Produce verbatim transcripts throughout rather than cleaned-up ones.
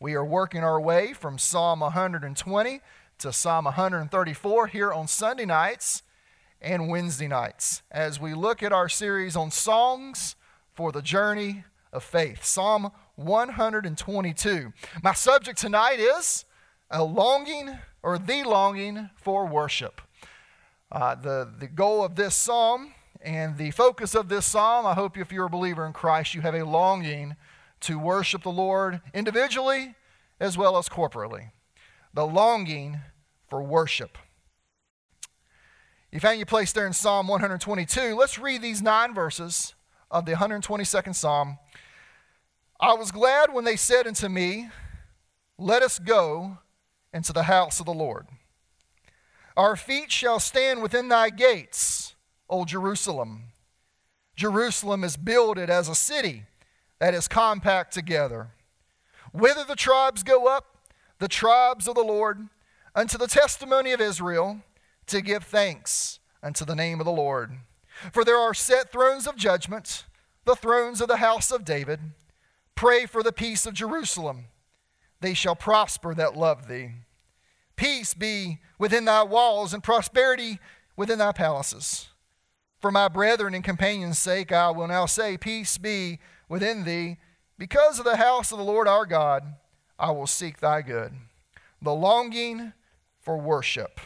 We are working our way from Psalm one hundred twenty to Psalm one hundred thirty-four here on Sunday nights and Wednesday nights as we look at our series on songs for the journey of faith. Psalm one hundred twenty-two. My subject tonight is a longing or the longing for worship. Uh, the, the goal of this psalm and the focus of this psalm, I hope if you're a believer in Christ, you have a longing to worship the Lord individually as well as corporately. The longing for worship. You found your place there in Psalm one hundred twenty-two. Let's read these nine verses of the one hundred twenty-second Psalm. I was glad when they said unto me, let us go into the house of the Lord. Our feet shall stand within thy gates, O Jerusalem. Jerusalem is builded as a city that is compact together. Whither the tribes go up, the tribes of the Lord, unto the testimony of Israel, to give thanks unto the name of the Lord. For there are set thrones of judgment, the thrones of the house of David. Pray for the peace of Jerusalem. They shall prosper that love thee. Peace be within thy walls and prosperity within thy palaces. For my brethren and companions' sake, I will now say, peace be within thee. Because of the house of the Lord our God, I will seek thy good. The longing for worship.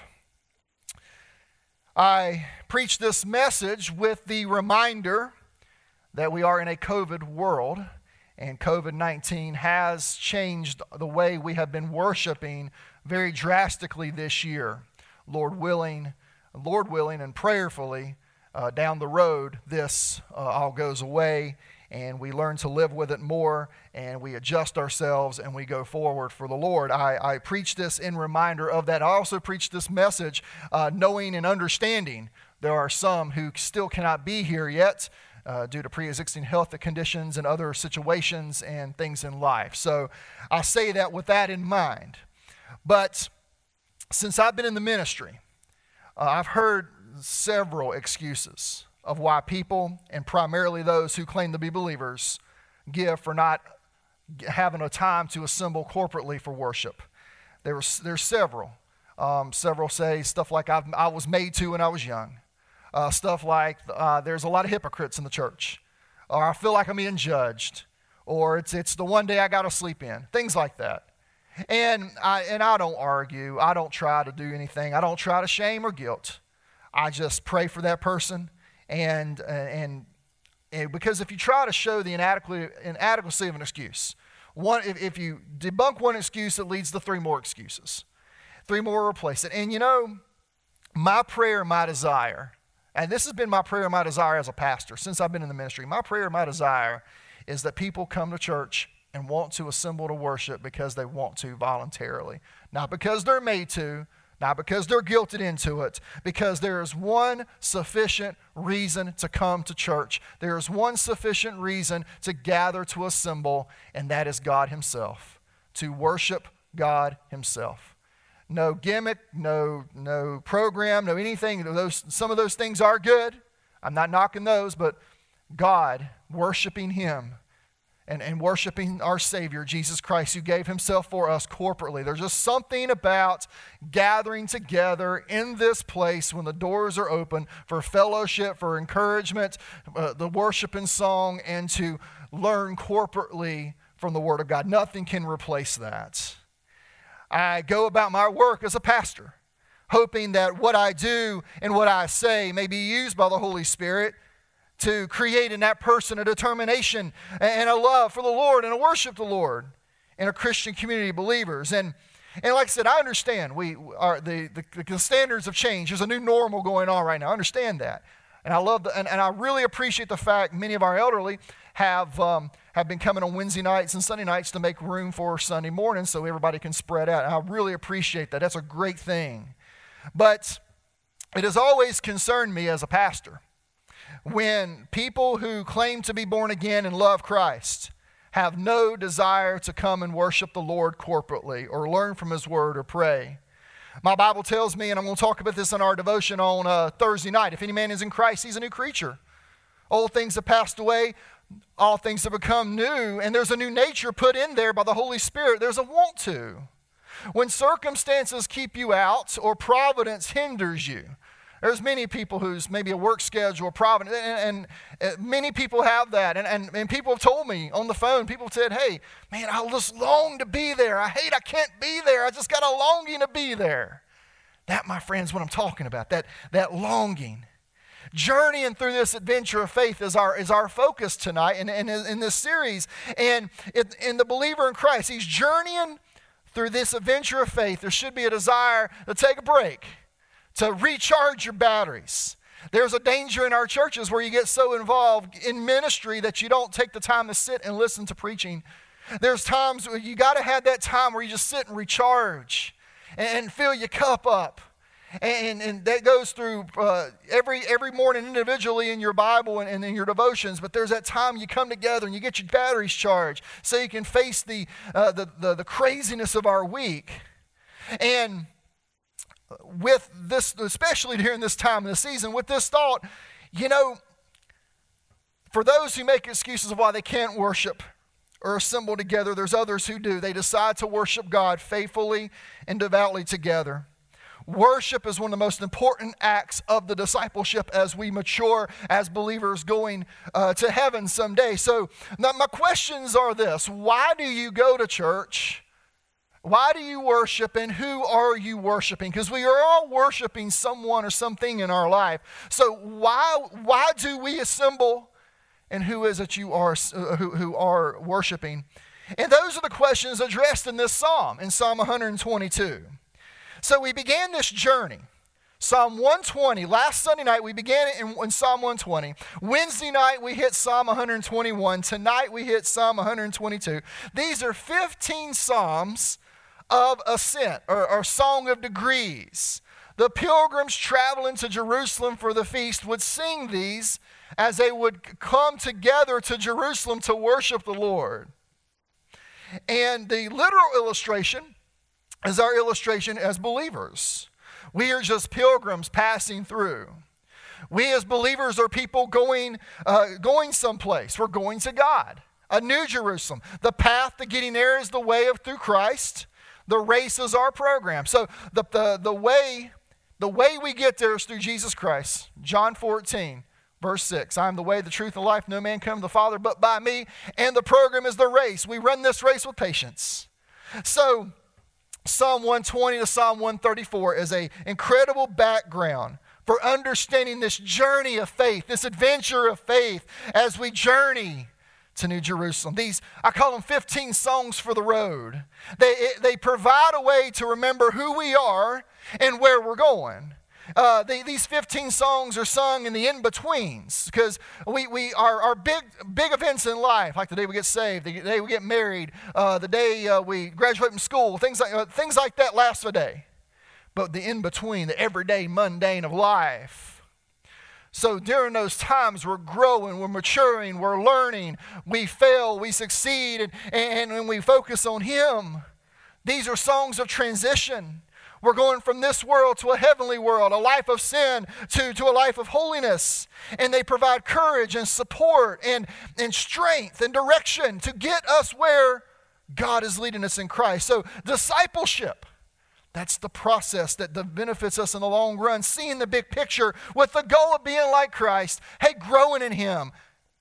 I preach this message with the reminder that we are in a COVID world, and covid nineteen has changed the way we have been worshiping very drastically this year. Lord willing, Lord willing and prayerfully, uh, down the road, this uh, all goes away, and we learn to live with it more, and we adjust ourselves, and we go forward for the Lord. I, I preach this in reminder of that. I also preach this message uh, knowing and understanding there are some who still cannot be here yet uh, due to pre-existing health conditions and other situations and things in life. So I say that with that in mind. But since I've been in the ministry, uh, I've heard several excuses of why people, and primarily those who claim to be believers, give for not having a time to assemble corporately for worship. There's there's several. Um, several say stuff like I've, I was made to when I was young. Uh, stuff like uh, there's a lot of hypocrites in the church. Or I feel like I'm being judged. Or it's it's the one day I got to sleep in. Things like that. And I and I don't argue. I don't try to do anything. I don't try to shame or guilt. I just pray for that person. And, and and because if you try to show the inadequacy, inadequacy of an excuse, one if, if you debunk one excuse, it leads to three more excuses. Three more replace it. And you know, my prayer, my desire, and this has been my prayer, my desire as a pastor since I've been in the ministry, my prayer, my desire is that people come to church and want to assemble to worship because they want to voluntarily. Not because they're made to, not because they're guilted into it, because there is one sufficient reason to come to church. There is one sufficient reason to gather, to assemble, and that is God Himself, to worship God Himself. No gimmick, no no program, no anything. Those, some of those things are good. I'm not knocking those, but God, worshiping Him, And, and worshiping our Savior, Jesus Christ, who gave Himself for us corporately. There's just something about gathering together in this place when the doors are open for fellowship, for encouragement, uh, the worship and song, and to learn corporately from the Word of God. Nothing can replace that. I go about my work as a pastor, hoping that what I do and what I say may be used by the Holy Spirit to create in that person a determination and a love for the Lord and a worship the Lord in a Christian community of believers. And and like I said, I understand we are the, the, the standards have changed. There's a new normal going on right now. I understand that. And I love the, and, and I really appreciate the fact many of our elderly have um, have been coming on Wednesday nights and Sunday nights to make room for Sunday mornings so everybody can spread out. And I really appreciate that. That's a great thing. But it has always concerned me as a pastor when people who claim to be born again and love Christ have no desire to come and worship the Lord corporately or learn from His Word or pray. My Bible tells me, and I'm going to talk about this in our devotion on uh, Thursday night, if any man is in Christ, he's a new creature. Old things have passed away. all things have become new, and there's a new nature put in there by the Holy Spirit. There's a want to. When circumstances keep you out or providence hinders you. There's many people who's maybe a work schedule, providence, and, and many people have that. And, and, and people have told me on the phone, people said, hey, man, I just long to be there. I hate I can't be there. I just got a longing to be there. That, my friends, what I'm talking about, that, that longing. Journeying through this adventure of faith is our is our focus tonight in, in, in this series. And it, in the believer in Christ, he's journeying through this adventure of faith. There should be a desire to take a break, to recharge your batteries. There's a danger in our churches where you get so involved in ministry that you don't take the time to sit and listen to preaching. There's times where you got to have that time where you just sit and recharge and, and fill your cup up. And, and that goes through uh, every every morning individually in your Bible and, and in your devotions. But there's that time you come together and you get your batteries charged so you can face the uh, the, the the craziness of our week. And with this, especially during this time of the season, with this thought, you know, for those who make excuses of why they can't worship or assemble together, there's others who do. They decide to worship God faithfully and devoutly together. Worship is one of the most important acts of the discipleship as we mature as believers going uh, to heaven someday. So now my questions are this. Why do you go to church? Why do you worship, and who are you worshiping? Because we are all worshiping someone or something in our life. So why, why do we assemble, and who is it you are uh, who, who are worshiping? And those are the questions addressed in this psalm, in Psalm one twenty-two. So we began this journey, Psalm one twenty. Last Sunday night, we began it in, in Psalm one twenty. Wednesday night, we hit Psalm one twenty-one. Tonight, we hit Psalm one twenty-two. These are fifteen psalms of ascent, or, or song of degrees. The pilgrims traveling to Jerusalem for the feast would sing these as they would come together to Jerusalem to worship the Lord. And the literal illustration is our illustration as believers. We are just pilgrims passing through. We as believers are people going, uh, going someplace. We're going to God, a new Jerusalem. The path to getting there is the way of through Christ. The race is our program. So the, the, the, way, the way we get there is through Jesus Christ. John fourteen, verse six. I am the way, the truth, and the life. No man comes to the Father but by me. And the program is the race. We run this race with patience. So Psalm one twenty to Psalm one thirty-four is an incredible background for understanding this journey of faith, this adventure of faith as we journey to New Jerusalem. These, I call them fifteen songs for the road. They, they provide a way to remember who we are and where we're going. Uh, they, these fifteen songs are sung in the in-betweens because we, we our, our big big events in life, like the day we get saved, the day we get married, uh, the day uh, we graduate from school, things like, uh, things like that last a day. But the in-between, the everyday mundane of life. So during those times, we're growing, we're maturing, we're learning, we fail, we succeed, and, and when we focus on Him, these are songs of transition. We're going from this world to a heavenly world, a life of sin to, to a life of holiness. And they provide courage and support and, and strength and direction to get us where God is leading us in Christ. So discipleship, that's the process that benefits us in the long run, seeing the big picture with the goal of being like Christ. Hey, growing in Him.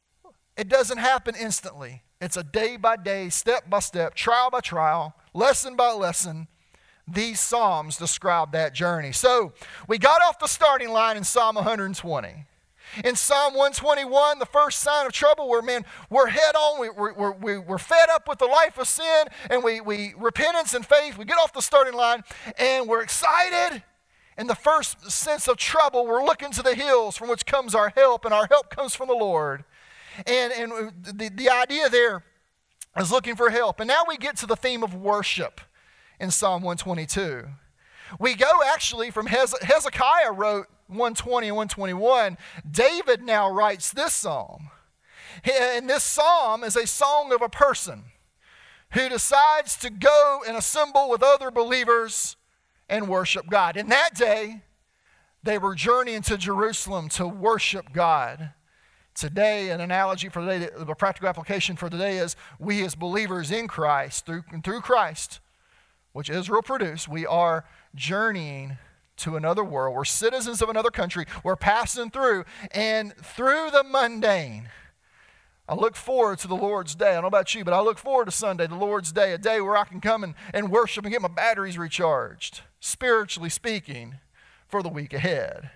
It doesn't happen instantly. It's a day by day, step by step, trial by trial, lesson by lesson. These Psalms describe that journey. So we got off the starting line in Psalm one twenty. In Psalm one twenty-one, the first sign of trouble, where, man, we're head on, we, we're, we're, we're fed up with the life of sin, and we, we repentance and faith, we get off the starting line, and we're excited. In the first sense of trouble, we're looking to the hills from which comes our help, and our help comes from the Lord. And, and the, the idea there is looking for help. And now we get to the theme of worship in Psalm one twenty-two. We go actually from Hez- Hezekiah wrote one twenty and one twenty-one. David now writes this psalm. And this psalm is a song of a person who decides to go and assemble with other believers and worship God. In that day, they were journeying to Jerusalem to worship God Today, an analogy for today, the practical application for today is we as believers in Christ, through, through Christ, which Israel produced, we are journeying to another world. We're citizens of another country. We're passing through, and through the mundane, I look forward to the Lord's day. I don't know about you, but I look forward to Sunday, the Lord's day, a day where I can come and, and worship and get my batteries recharged, spiritually speaking, for the week ahead.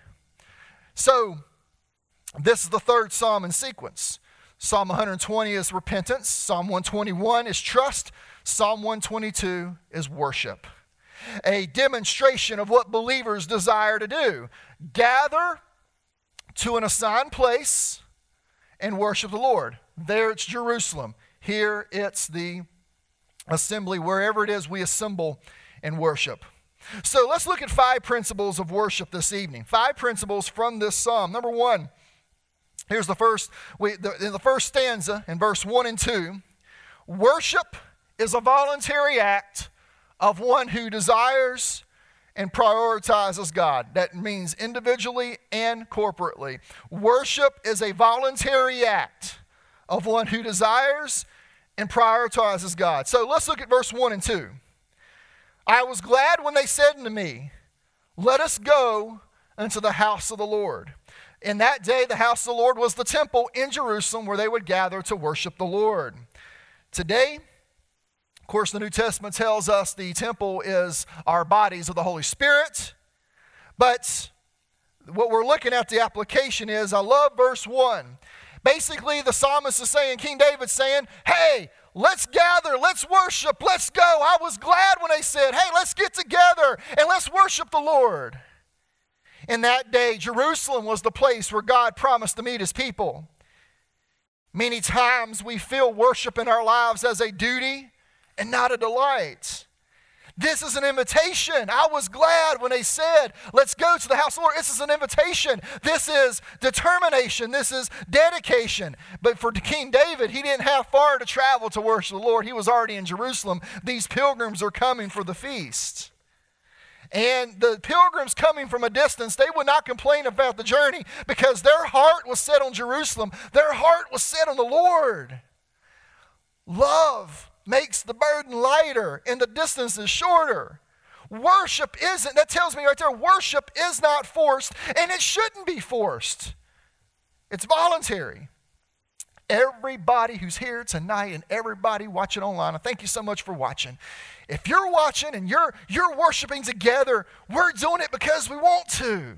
So, this is the third psalm in sequence. Psalm one twenty is repentance. Psalm one twenty-one is trust. Psalm one twenty-two is worship. A demonstration of what believers desire to do. Gather to an assigned place and worship the Lord. There it's Jerusalem. Here it's the assembly. Wherever it is, we assemble and worship. So let's look at five principles of worship this evening. Five principles from this psalm. Number one, here's the first, we, the, in the first stanza in verse one and two, worship is a voluntary act of one who desires and prioritizes God. That means individually and corporately. Worship is a voluntary act of one who desires and prioritizes God. So let's look at verse one and two. I was glad when they said unto me, let us go unto the house of the Lord. In that day, the house of the Lord was the temple in Jerusalem where they would gather to worship the Lord. Today, of course, the New Testament tells us the temple is our bodies of the Holy Spirit. But what we're looking at, the application is, I love verse one. Basically, the psalmist is saying, King David's saying, hey, let's gather, let's worship, let's go. I was glad when they said, hey, let's get together and let's worship the Lord. In that day, Jerusalem was the place where God promised to meet his people. Many times we feel worship in our lives as a duty and not a delight. This is an invitation. I was glad when they said, let's go to the house of the Lord. This is an invitation. This is determination. This is dedication. But for King David, he didn't have far to travel to worship the Lord. He was already in Jerusalem. These pilgrims are coming for the feast. And the pilgrims coming from a distance, they would not complain about the journey because their heart was set on Jerusalem. Their heart was set on the Lord. Love makes the burden lighter and the distance is shorter. Worship isn't, that tells me right there, worship is not forced and it shouldn't be forced. It's voluntary. Everybody who's here tonight and everybody watching online, I thank you so much for watching. If you're watching and you're, you're worshiping together, we're doing it because we want to.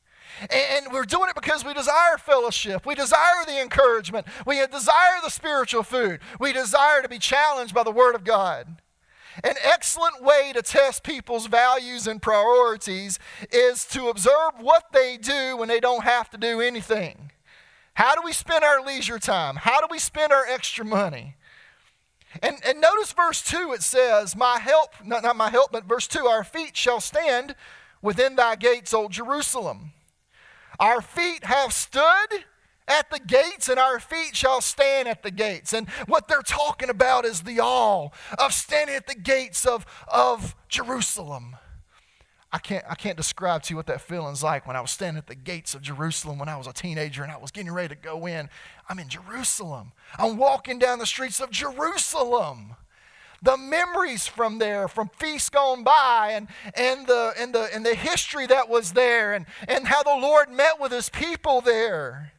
And we're doing it because we desire fellowship. We desire the encouragement. We desire the spiritual food. We desire to be challenged by the Word of God. An excellent way to test people's values and priorities is to observe what they do when they don't have to do anything. How do we spend our leisure time? How do we spend our extra money? And, and notice verse two, it says, my help, not, not my help, but verse two, our feet shall stand within thy gates, O Jerusalem. Our feet have stood at the gates, and our feet shall stand at the gates. And what they're talking about is the awe of standing at the gates of, of Jerusalem. I can't, I can't describe to you what that feeling's like when I was standing at the gates of Jerusalem when I was a teenager and I was getting ready to go in. I'm in Jerusalem. I'm walking down the streets of Jerusalem. The memories from there, from feasts gone by, and, and, the, and, the, and the history that was there, and, and how the Lord met with his people there.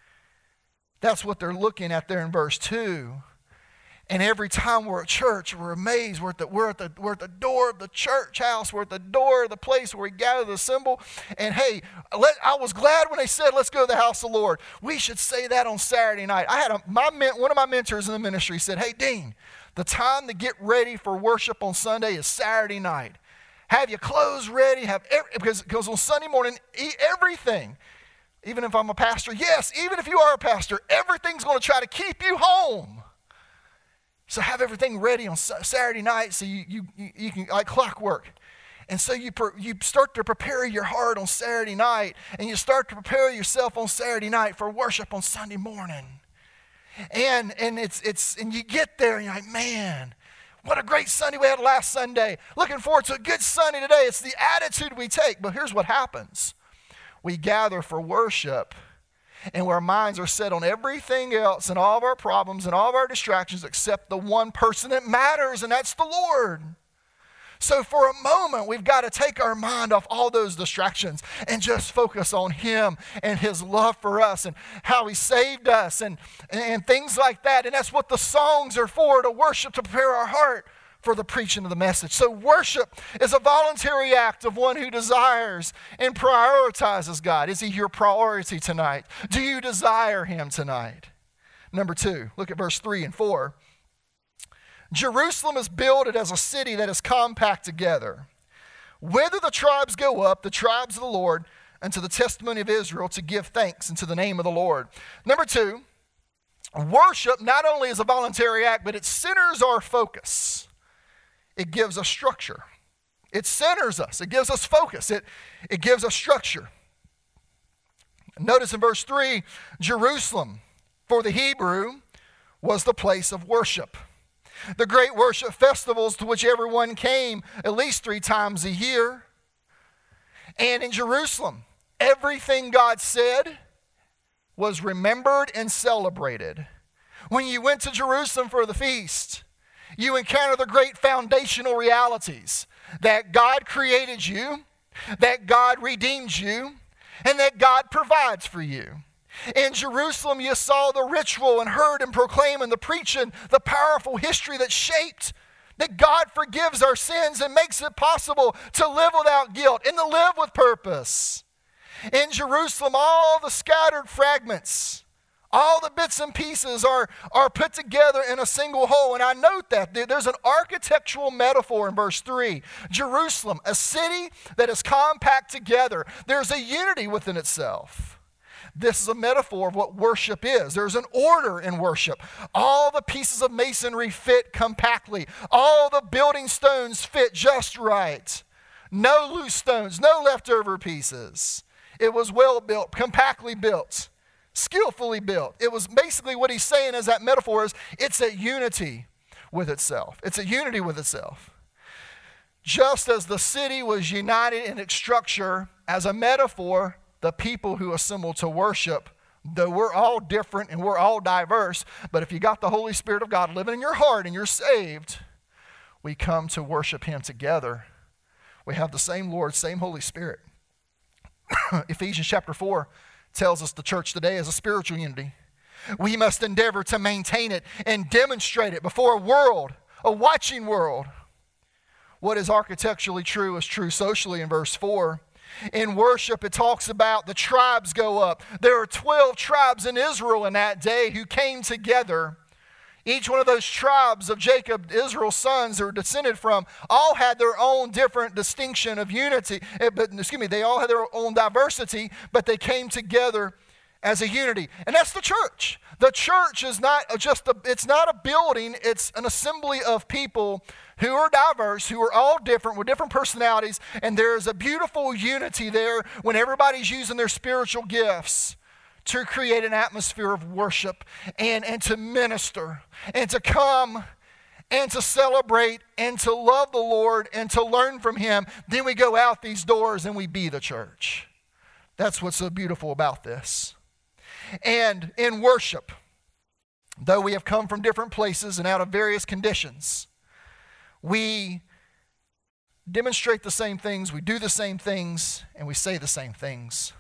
That's what they're looking at there in verse two. And every time we're at church, we're amazed. We're at, the, we're, at the, we're at the door of the church house. We're at the door of the place where we gather to assemble. And hey, let, I was glad when they said, let's go to the house of the Lord. We should say that on Saturday night. I had a, my one of my mentors in the ministry said, hey, Dean, the time to get ready for worship on Sunday is Saturday night. Have your clothes ready. Have every, because, because on Sunday morning, eat everything. Even if I'm a pastor, yes, even if you are a pastor, everything's going to try to keep you home. So have everything ready on Saturday night so you, you, you can, like clockwork. And so you, you start to prepare your heart on Saturday night, and you start to prepare yourself on Saturday night for worship on Sunday morning. And and it's it's and you get there and you're like, man, what a great Sunday we had last Sunday. Looking forward to a good Sunday today. It's the attitude we take. But here's what happens. We gather for worship. and where our minds are set on everything else and all of our problems and all of our distractions except the one person that matters, and that's the Lord. So for a moment, we've got to take our mind off all those distractions and just focus on Him and His love for us and how He saved us and, and things like that. And that's what the songs are for, to worship, to prepare our heart for the preaching of the message. So worship is a voluntary act of one who desires and prioritizes God. Is He your priority tonight? Do you desire Him tonight? Number two, look at verse three and four. Jerusalem is builded as a city that is compact together. Whither the tribes go up, the tribes of the Lord, unto the testimony of Israel, to give thanks unto the name of the Lord. Number two, worship not only is a voluntary act, but it centers our focus. It gives us structure. It centers us. It gives us focus. It, it gives us structure. Notice in verse three, Jerusalem, for the Hebrew, was the place of worship. The great worship festivals to which everyone came at least three times a year. And in Jerusalem, everything God said was remembered and celebrated. When you went to Jerusalem for the feast, you encountered the great foundational realities that God created you, that God redeemed you, and that God provides for you. In Jerusalem, you saw the ritual and heard and proclaim and the preaching, the powerful history that shaped that God forgives our sins and makes it possible to live without guilt and to live with purpose. In Jerusalem, all the scattered fragments, all the bits and pieces are, are put together in a single whole. And I note that there's an architectural metaphor in verse three. Jerusalem, a city that is compact together. There's a unity within itself. This is a metaphor of what worship is. There's an order in worship. All the pieces of masonry fit compactly. All the building stones fit just right. No loose stones, no leftover pieces. It was well built, compactly built, skillfully built. It was basically what he's saying as that metaphor is, it's a unity with itself. It's a unity with itself. Just as the city was united in its structure, as a metaphor, the people who assemble to worship, though we're all different and we're all diverse, but if you got the Holy Spirit of God living in your heart and you're saved, we come to worship Him together. We have the same Lord, same Holy Spirit. Ephesians chapter four tells us the church today is a spiritual unity. We must endeavor to maintain it and demonstrate it before a world, a watching world. What is architecturally true is true socially in verse four. In worship, it talks about the tribes go up. There are twelve tribes in Israel in that day who came together. Each one of those tribes of Jacob, Israel's sons, are descended from, all had their own different distinction of unity. But excuse me, they all had their own diversity, but they came together as a unity. And that's the church. The church is not just a, it's not a building, it's an assembly of people who are diverse, who are all different, with different personalities, and there's a beautiful unity there when everybody's using their spiritual gifts to create an atmosphere of worship and, and to minister and to come and to celebrate and to love the Lord and to learn from Him. Then we go out these doors and we be the church. That's what's so beautiful about this. And in worship, though we have come from different places and out of various conditions, we demonstrate the same things, we do the same things, and we say the same things.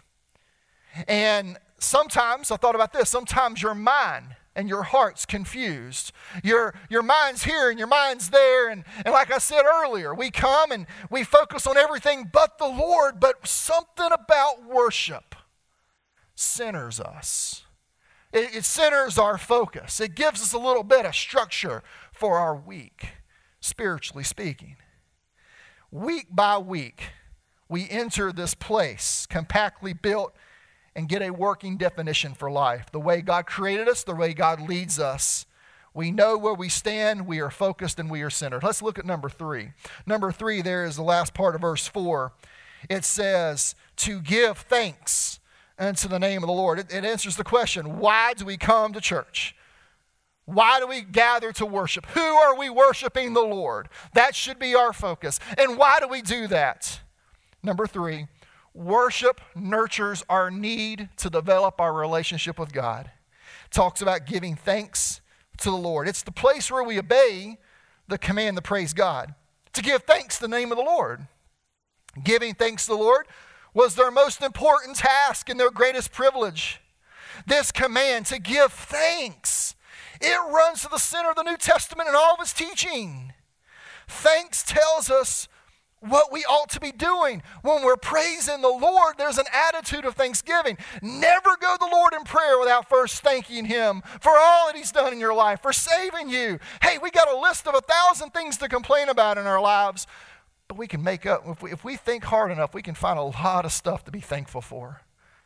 And sometimes, I thought about this, sometimes your mind and your heart's confused. Your, your mind's here and your mind's there. And, and like I said earlier, we come and we focus on everything but the Lord, but something about worship centers us. It, it centers our focus. It gives us a little bit of structure for our week, spiritually speaking. Week by week, we enter this place compactly built and get a working definition for life. The way God created us, the way God leads us. We know where we stand, we are focused, and we are centered. Let's look at number three. Number three there is the last part of verse four. It says, to give thanks unto the name of the Lord. It, it answers the question, why do we come to church? Why do we gather to worship? Who are we worshiping the Lord? That should be our focus. And why do we do that? Number three, Worship nurtures our need to develop our relationship with God. It talks about giving thanks to the Lord. It's the place where we obey the command to praise God, to give thanks to the name of the Lord. Giving thanks to the Lord was their most important task and their greatest privilege. This command to give thanks, it runs to the center of the New Testament and all of its teaching. Thanks tells us what we ought to be doing. When we're praising the Lord, there's an attitude of thanksgiving. Never go to the Lord in prayer without first thanking Him for all that He's done in your life, for saving you. Hey, we got a list of a thousand things to complain about in our lives, but we can make up, if we, if we think hard enough, we can find a lot of stuff to be thankful for.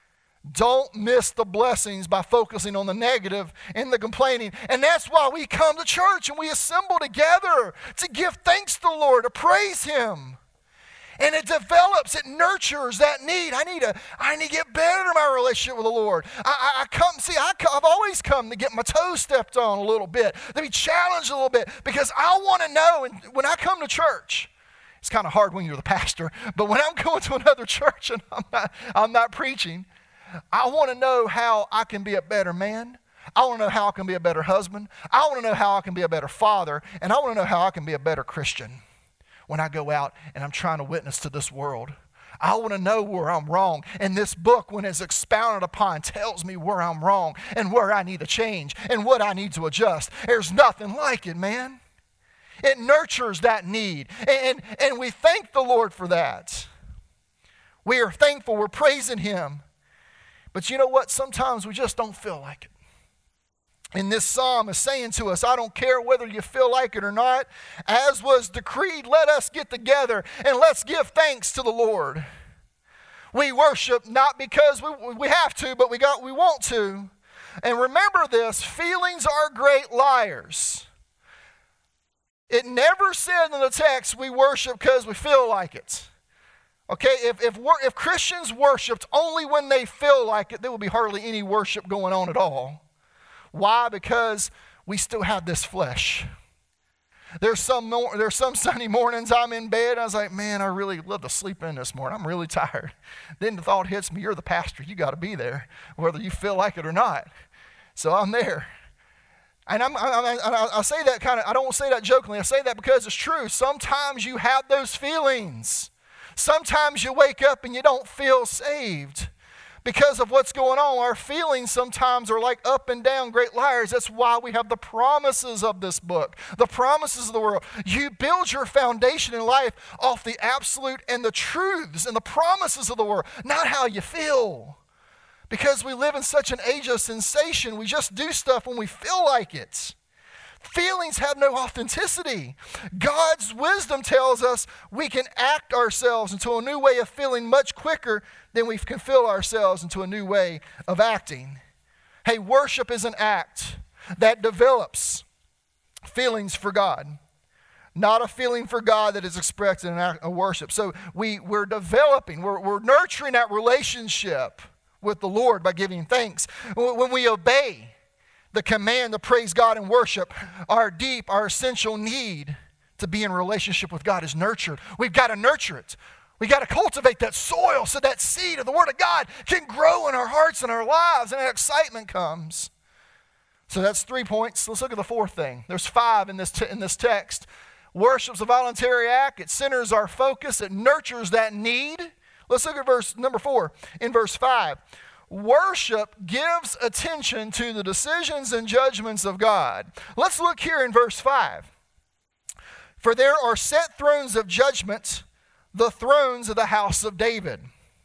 Don't miss the blessings by focusing on the negative and the complaining. And that's why we come to church and we assemble together to give thanks to the Lord, to praise Him. And it develops, it nurtures that need. I need to, I need to get better in my relationship with the Lord. I, I, I come, see, I, I've always come to get my toes stepped on a little bit, to be challenged a little bit, because I want to know, and when I come to church, it's kind of hard when you're the pastor, but when I'm going to another church and I'm not, I'm not preaching, I want to know how I can be a better man. I want to know how I can be a better husband. I want to know how I can be a better father, and I want to know how I can be a better Christian when I go out and I'm trying to witness to this world. I want to know where I'm wrong. And this book, when it's expounded upon, tells me where I'm wrong and where I need to change and what I need to adjust. There's nothing like it, man. It nurtures that need. And, and we thank the Lord for that. We are thankful. We're praising Him. But you know what? Sometimes we just don't feel like it. And this psalm is saying to us, I don't care whether you feel like it or not. As was decreed, let us get together and let's give thanks to the Lord. We worship not because we, we have to, but we got we want to. And remember this, feelings are great liars. It never said in the text we worship because we feel like it. Okay, if, if, if Christians worshiped only when they feel like it, there would be hardly any worship going on at all. Why? Because we still have this flesh. There's some more, there's some Sunday mornings I'm in bed, and I was like, man, I really love to sleep in this morning. I'm really tired. Then the thought hits me, you're the pastor. You got to be there, whether you feel like it or not. So I'm there. And I'm, I, I, I say that kind of, I don't say that jokingly. I say that because it's true. Sometimes you have those feelings. Sometimes you wake up and you don't feel saved. Because of what's going on, our feelings sometimes are like up and down great liars. That's why we have the promises of this book, the promises of the world. You build your foundation in life off the absolute and the truths and the promises of the world, not how you feel. Because we live in such an age of sensation, we just do stuff when we feel like it. Feelings have no authenticity. God's wisdom tells us we can act ourselves into a new way of feeling much quicker than we can feel ourselves into a new way of acting. Hey, worship is an act that develops feelings for God, not a feeling for God that is expressed in a worship. So we, we're developing, we're, we're nurturing that relationship with the Lord by giving thanks. When we obey the command to praise God and worship, our deep, our essential need to be in relationship with God is nurtured. We've got to nurture it. We've got to cultivate that soil so that seed of the Word of God can grow in our hearts and our lives, and that excitement comes. So that's three points. Let's look at the fourth thing. There's five in this, t- in this text. Worship's a voluntary act. It centers our focus. It nurtures that need. Let's look at verse number four in verse five. Worship gives attention to the decisions and judgments of God. Let's look here in verse five. For there are set thrones of judgment, the thrones of the house of David.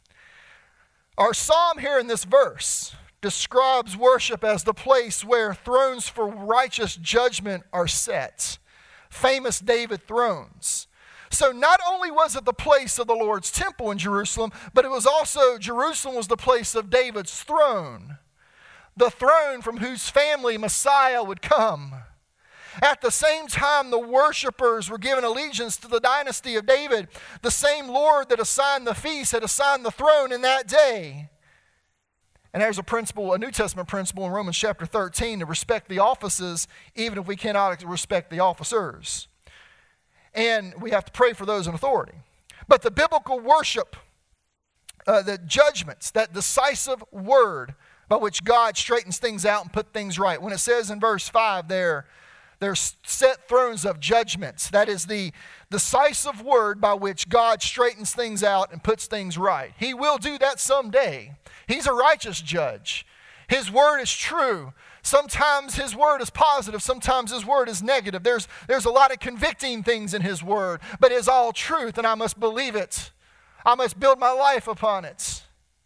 Our psalm here in this verse describes worship as the place where thrones for righteous judgment are set. Famous David thrones. So not only was it the place of the Lord's temple in Jerusalem, but it was also, Jerusalem was the place of David's throne. The throne from whose family Messiah would come. At the same time, the worshipers were given allegiance to the dynasty of David. The same Lord that assigned the feast had assigned the throne in that day. And there's a principle, a New Testament principle in Romans chapter thirteen, to respect the offices even if we cannot respect the officers. And we have to pray for those in authority. But the biblical worship uh, the judgments, that decisive word by which God straightens things out and put things right. When it says in verse five there, there's set thrones of judgments. That is the decisive word by which God straightens things out and puts things right. He will do that someday. He's a righteous judge. His word is true. Sometimes his word is positive. Sometimes his word is negative. There's, there's a lot of convicting things in his word, but it's all truth, and I must believe it. I must build my life upon it.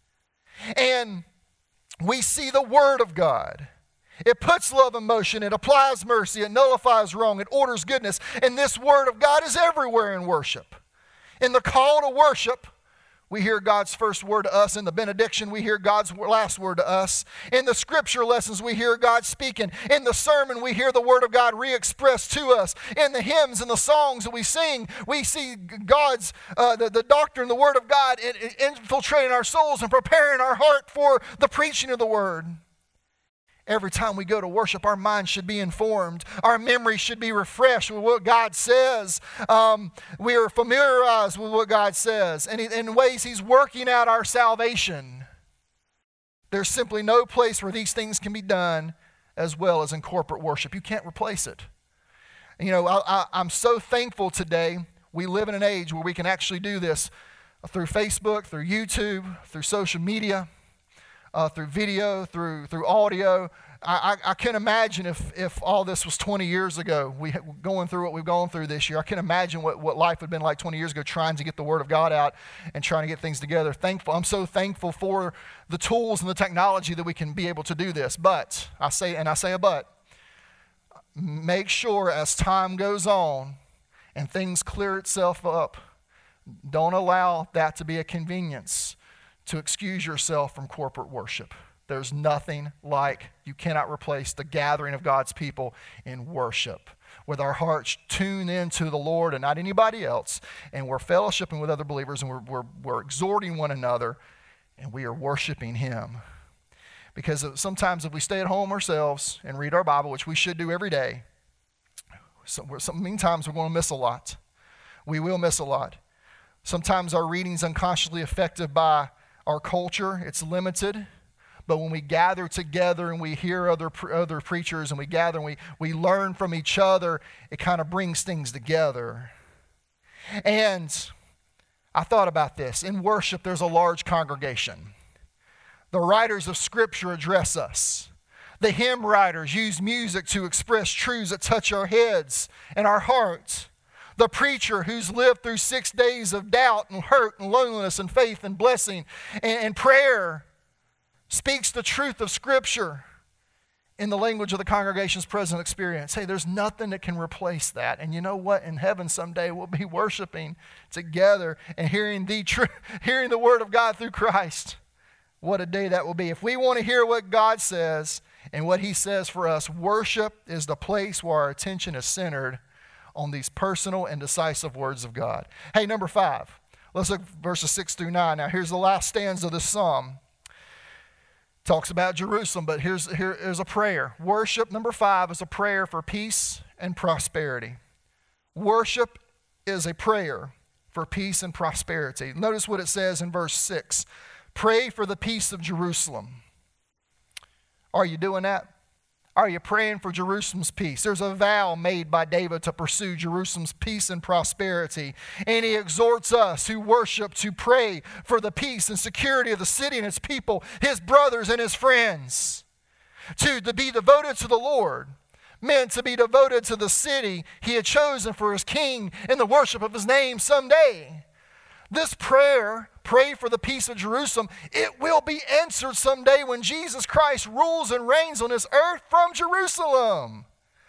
And we see the word of God. It puts love in motion. It applies mercy. It nullifies wrong. It orders goodness. And this word of God is everywhere in worship. In the call to worship, we hear God's first word to us. In the benediction, we hear God's last word to us. In the scripture lessons, we hear God speaking. In the sermon, we hear the word of God re-expressed to us. In the hymns and the songs that we sing, we see God's, uh, the, the doctrine, the word of God in, in infiltrating our souls and preparing our heart for the preaching of the word. Every time we go to worship, our mind should be informed. Our memory should be refreshed with what God says. Um, we are familiarized with what God says. And in ways He's working out our salvation. There's simply no place where these things can be done as well as in corporate worship. You can't replace it. You know, I, I, I'm so thankful today we live in an age where we can actually do this through Facebook, through YouTube, through social media. Uh, through video, through through audio. I, I, I can imagine if if all this was twenty years ago, we going through what we've gone through this year. I can imagine what, what life had been like twenty years ago, trying to get the Word of God out and trying to get things together. Thankful, I'm so thankful for the tools and the technology that we can be able to do this. But I say, and I say a but, make sure as time goes on and things clear itself up, don't allow that to be a convenience to excuse yourself from corporate worship. There's nothing like, you cannot replace the gathering of God's people in worship. With our hearts tuned into the Lord and not anybody else, and we're fellowshipping with other believers, and we're, we're, we're exhorting one another, and we are worshiping Him. Because sometimes if we stay at home ourselves and read our Bible, which we should do every day, so we're, some meantime we're going to miss a lot. We will miss a lot. Sometimes our reading's unconsciously affected by our culture. It's limited. But when we gather together and we hear other other preachers and we gather and we, we learn from each other, it kind of brings things together. And I thought about this. In worship, there's a large congregation. The writers of Scripture address us. The hymn writers use music to express truths that touch our heads and our hearts. The preacher who's lived through six days of doubt and hurt and loneliness and faith and blessing and, and prayer speaks the truth of Scripture in the language of the congregation's present experience. Hey, there's nothing that can replace that. And you know what? In heaven someday we'll be worshiping together and hearing the tr- hearing the Word of God through Christ. What a day that will be. If we want to hear what God says and what He says for us, worship is the place where our attention is centered on these personal and decisive words of God. Hey, number five. Let's look at verses six through nine. Now, here's the last stanza of this psalm. Talks about Jerusalem, but here's, here is a prayer. Worship, number five, is a prayer for peace and prosperity. Worship is a prayer for peace and prosperity. Notice what it says in verse six. Pray for the peace of Jerusalem. Are you doing that? Are you praying for Jerusalem's peace? There's a vow made by David to pursue Jerusalem's peace and prosperity. And he exhorts us who worship to pray for the peace and security of the city and its people, his brothers and his friends. To, to be devoted to the Lord meant to be devoted to the city He had chosen for His king and the worship of His name someday. This prayer, pray for the peace of Jerusalem, it will be answered someday when Jesus Christ rules and reigns on this earth from Jerusalem.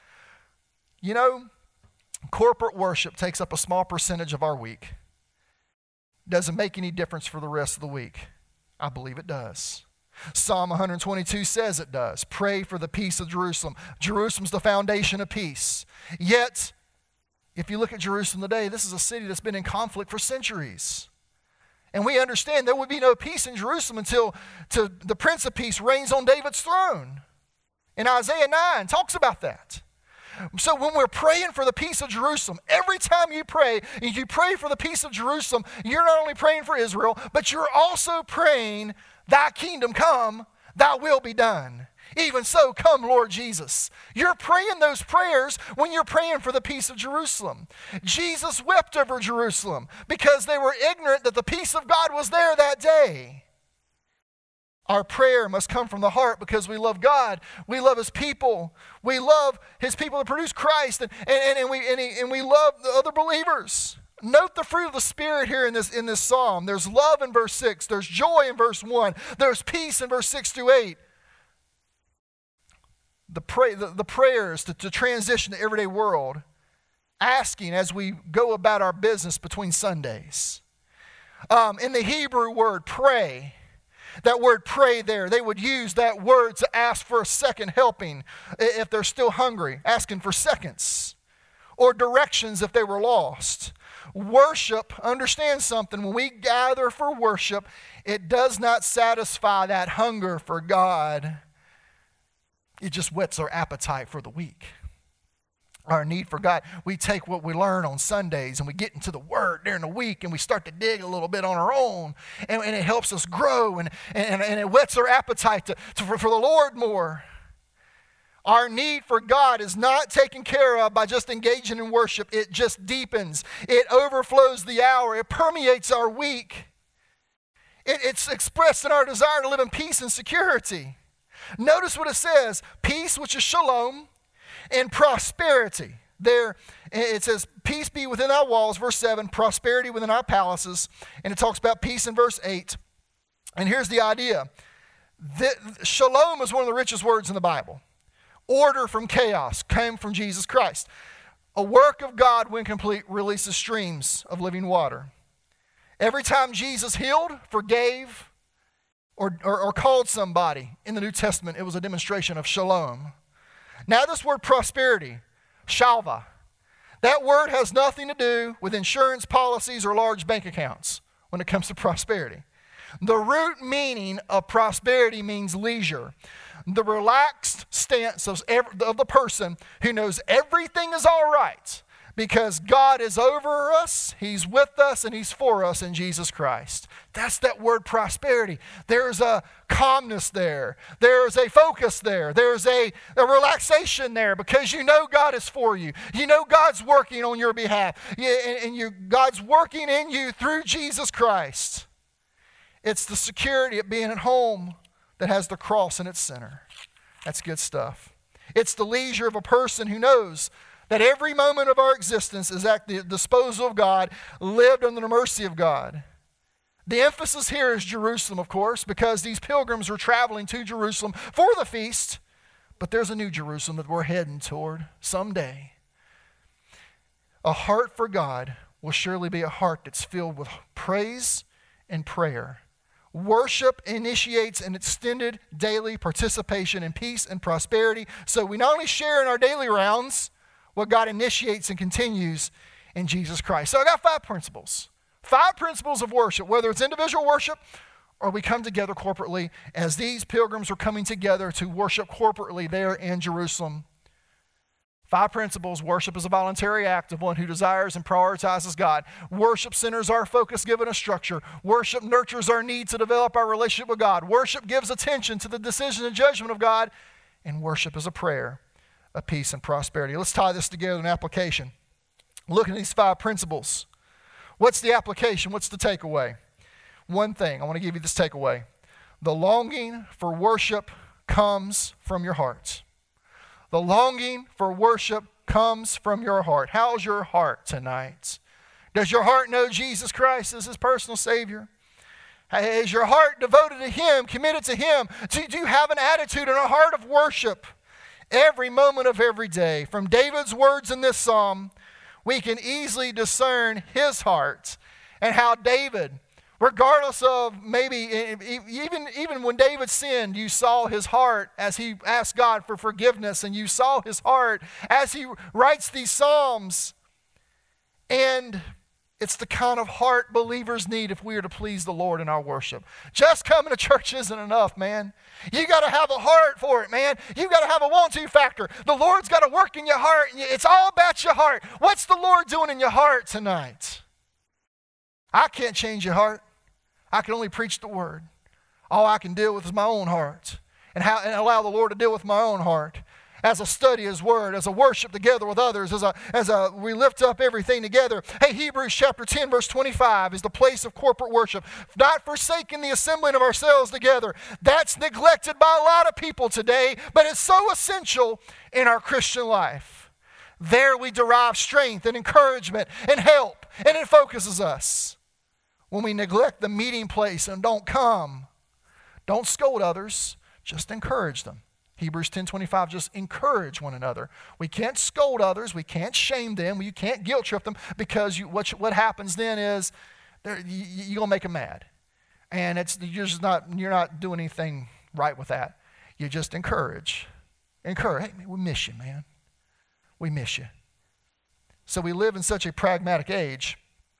You know, corporate worship takes up a small percentage of our week. Doesn't make any difference for the rest of the week. I believe it does. Psalm one twenty-two says it does. Pray for the peace of Jerusalem. Jerusalem's the foundation of peace. Yet, if you look at Jerusalem today, this is a city that's been in conflict for centuries. And we understand there would be no peace in Jerusalem until to the Prince of Peace reigns on David's throne. And Isaiah nine talks about that. So when we're praying for the peace of Jerusalem, every time you pray, and you pray for the peace of Jerusalem, you're not only praying for Israel, but you're also praying, thy kingdom come, thy will be done. Even so, come, Lord Jesus. You're praying those prayers when you're praying for the peace of Jerusalem. Jesus wept over Jerusalem because they were ignorant that the peace of God was there that day. Our prayer must come from the heart because we love God. We love His people. We love His people that produce Christ, and, and, and, we, and, he, and we love the other believers. Note the fruit of the Spirit here in this, in this psalm. There's love in verse six. There's joy in verse one. There's peace in verse six to eight. The, pray, the, the prayers to, to transition to everyday world, asking as we go about our business between Sundays. Um, in the Hebrew word, pray, that word pray there, they would use that word to ask for a second helping if they're still hungry, asking for seconds, or directions if they were lost. Worship, understand something, when we gather for worship, it does not satisfy that hunger for God. It just whets our appetite for the week. Our need for God. We take what we learn on Sundays and we get into the Word during the week and we start to dig a little bit on our own. And, and it helps us grow and, and, and it whets our appetite to, to, for, for the Lord more. Our need for God is not taken care of by just engaging in worship. It just deepens. It overflows the hour. It permeates our week. It, it's expressed in our desire to live in peace and security. Notice what it says, peace, which is shalom, and prosperity. There, it says, peace be within our walls, verse seven, prosperity within our palaces, and it talks about peace in verse eight. And here's the idea. The, shalom is one of the richest words in the Bible. Order from chaos came from Jesus Christ. A work of God, when complete, releases streams of living water. Every time Jesus healed, forgave, Or, or, or called somebody in the New Testament, it was a demonstration of shalom. Now this word prosperity, shalva, that word has nothing to do with insurance policies or large bank accounts when it comes to prosperity. The root meaning of prosperity means leisure. The relaxed stance of, every, of the person who knows everything is all right because God is over us, He's with us, and He's for us in Jesus Christ. That's that word prosperity. There's a calmness there. There's a focus there. There's a, a relaxation there because you know God is for you. You know God's working on your behalf. You, and and you, God's working in you through Jesus Christ. It's the security of being at home that has the cross in its center. That's good stuff. It's the leisure of a person who knows that every moment of our existence is at the disposal of God, lived under the mercy of God. The emphasis here is Jerusalem, of course, because these pilgrims were traveling to Jerusalem for the feast, but there's a new Jerusalem that we're heading toward someday. A heart for God will surely be a heart that's filled with praise and prayer. Worship initiates an extended daily participation in peace and prosperity, so we not only share in our daily rounds, what God initiates and continues in Jesus Christ. So I got five principles. Five principles of worship, whether it's individual worship or we come together corporately as these pilgrims are coming together to worship corporately there in Jerusalem. Five principles. Worship is a voluntary act of one who desires and prioritizes God. Worship centers our focus, given a structure. Worship nurtures our need to develop our relationship with God. Worship gives attention to the decision and judgment of God. And worship is a prayer of peace and prosperity. Let's tie this together in application. Looking at these five principles. What's the application? What's the takeaway? One thing, I want to give you this takeaway. The longing for worship comes from your heart. The longing for worship comes from your heart. How's your heart tonight? Does your heart know Jesus Christ as His personal Savior? Is your heart devoted to Him, committed to Him? Do, do you have an attitude and a heart of worship every moment of every day? From David's words in this psalm, we can easily discern his heart and how David, regardless of maybe, even, even when David sinned, you saw his heart as he asked God for forgiveness, and you saw his heart as he writes these psalms. And It's the kind of heart believers need if we are to please the Lord in our worship. Just coming to church isn't enough, man. You got to have a heart for it, man. You got to have a want-to factor. The Lord's got to work in your heart. It's all about your heart. What's the Lord doing in your heart tonight? I can't change your heart. I can only preach the word. All I can deal with is my own heart and, how, and allow the Lord to deal with my own heart. As I study His Word, as I worship together with others, as I, as I, we lift up everything together. Hey, Hebrews chapter ten, verse twenty-five is the place of corporate worship. Not forsaking the assembling of ourselves together. That's neglected by a lot of people today, but it's so essential in our Christian life. There we derive strength and encouragement and help, and it focuses us. When we neglect the meeting place and don't come, don't scold others, just encourage them. Hebrews ten twenty-five, just encourage one another. We can't scold others. We can't shame them. You can't guilt trip them because you, what, what happens then is you, you're going to make them mad. And it's, you're, just not, you're not doing anything right with that. You just encourage. Encourage. Hey, we miss you, man. We miss you. So we live in such a pragmatic age.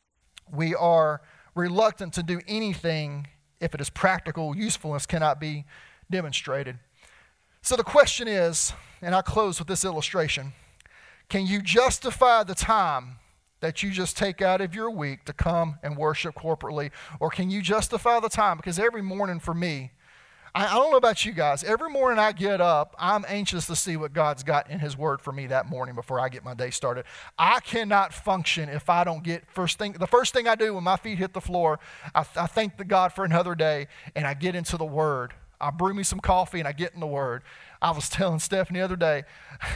We are reluctant to do anything if it is practical. Usefulness cannot be demonstrated. So the question is, and I'll close with this illustration, can you justify the time that you just take out of your week to come and worship corporately? Or can you justify the time? Because every morning for me, I, I don't know about you guys, every morning I get up, I'm anxious to see what God's got in His Word for me that morning before I get my day started. I cannot function if I don't get first thing. The first thing I do when my feet hit the floor, I, I thank the God for another day, and I get into the Word. I brew me some coffee and I get in the Word. I was telling Stephanie the other day,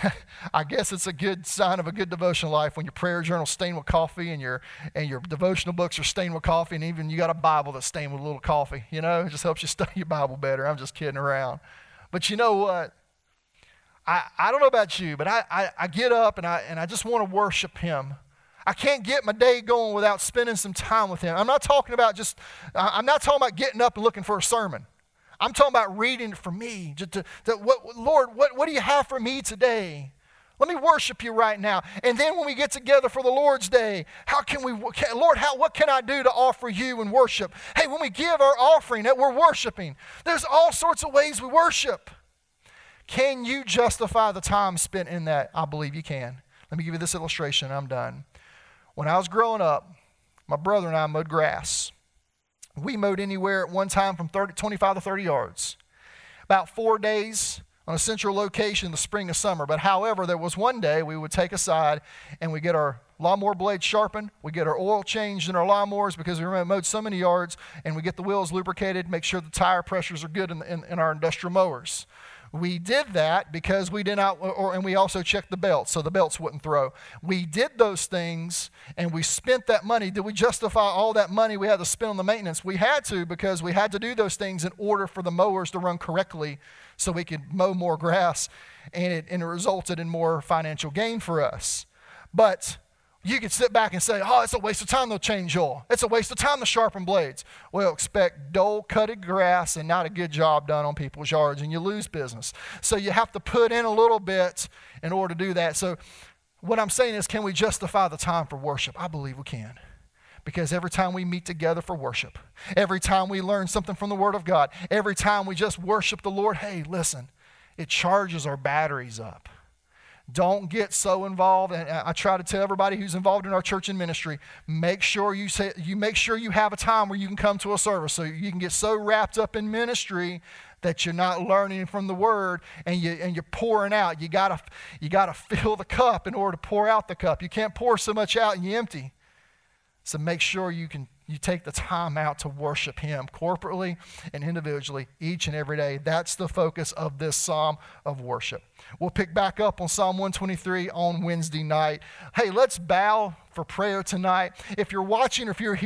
I guess it's a good sign of a good devotional life when your prayer journal's stained with coffee and your and your devotional books are stained with coffee, and even you got a Bible that's stained with a little coffee. You know, it just helps you study your Bible better. I'm just kidding around. But you know what? I, I don't know about you, but I, I, I get up and I and I just want to worship Him. I can't get my day going without spending some time with Him. I'm not talking about just, I'm not talking about getting up and looking for a sermon. I'm talking about reading it for me. Just to, to, what, Lord, what, what do you have for me today? Let me worship you right now. And then when we get together for the Lord's Day, how can we, can, Lord, how, what can I do to offer you in worship? Hey, when we give our offering that we're worshiping, there's all sorts of ways we worship. Can you justify the time spent in that? I believe you can. Let me give you this illustration. I'm done. When I was growing up, my brother and I mowed grass. We mowed anywhere at one time from thirty, twenty-five to thirty yards. About four days on a central location in the spring and summer. But however, there was one day we would take aside and we get our lawnmower blades sharpened. We get our oil changed in our lawnmowers because we mowed so many yards, and we get the wheels lubricated, make sure the tire pressures are good in, in, in our industrial mowers. We did that because we did not, or, and we also checked the belts so the belts wouldn't throw. We did those things and we spent that money. Did we justify all that money we had to spend on the maintenance? We had to, because we had to do those things in order for the mowers to run correctly so we could mow more grass, and it, and it resulted in more financial gain for us. But you could sit back and say, oh, it's a waste of time to change oil. It's a waste of time to sharpen blades. Well, expect dull cutted grass and not a good job done on people's yards, and you lose business. So you have to put in a little bit in order to do that. So what I'm saying is, can we justify the time for worship? I believe we can. Because every time we meet together for worship, every time we learn something from the Word of God, every time we just worship the Lord, hey, listen, it charges our batteries up. Don't get so involved, and I try to tell everybody who's involved in our church and ministry, make sure you say, you make sure you have a time where you can come to a service, so you can get so wrapped up in ministry that you're not learning from the Word, and you and you're pouring out. You gotta you gotta fill the cup in order to pour out the cup. You can't pour so much out and you empty. So make sure you can you take the time out to worship Him corporately and individually each and every day. That's the focus of this psalm of worship. We'll pick back up on Psalm one twenty-three on Wednesday night. Hey, let's bow for prayer tonight. If you're watching or if you're here,